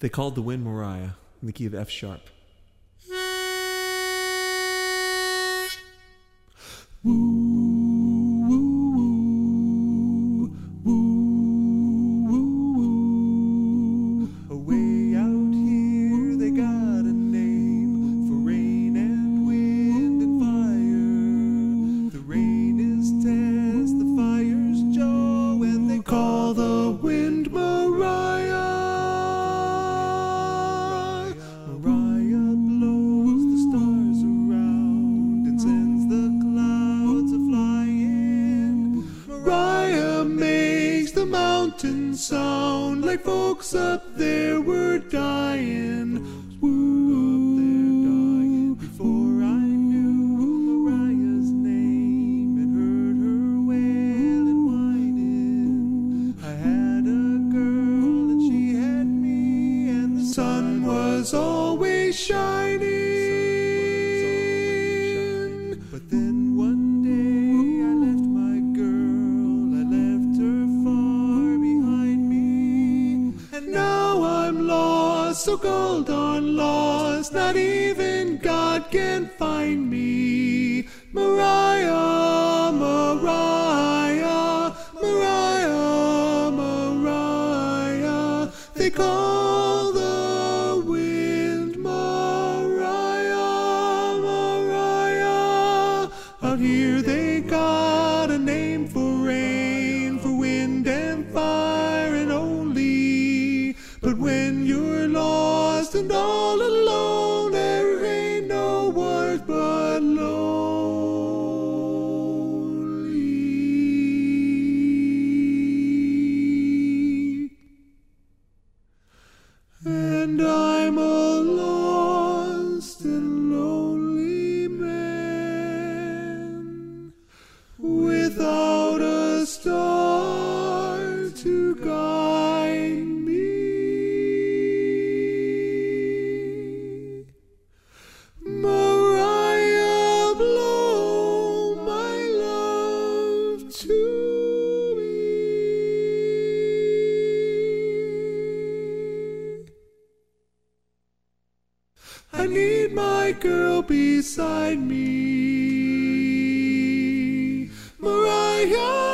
They called the wind Mariah in the key of F sharp. Woo, woo, woo, woo, woo, woo. Away out here they got a name for rain and wind and fire. The rain is Tess, the fire's Joe, and they call the wind Mariah. Mariah blows the stars around and sends the clouds a-flying. Mariah makes the mountains sound like folks up there were dying. Woo, before I knew Mariah's name and heard her wail and whining, I had a girl and she had me, and the sun was always shining. But then one day I left my girl, I left her far behind me, and now I'm lost, so called on lost, not even God can find me. Mariah, Mariah, Mariah, Mariah, they call the wind Mariah, Mariah. Out here they got a name for rain, for wind and fire and only. But when you're lost and all alone, there ain't no words but lonely. And I'm a lost and lonely man without a star to guide me. Mariah, blow my love to me. I need my girl beside me. Mariah.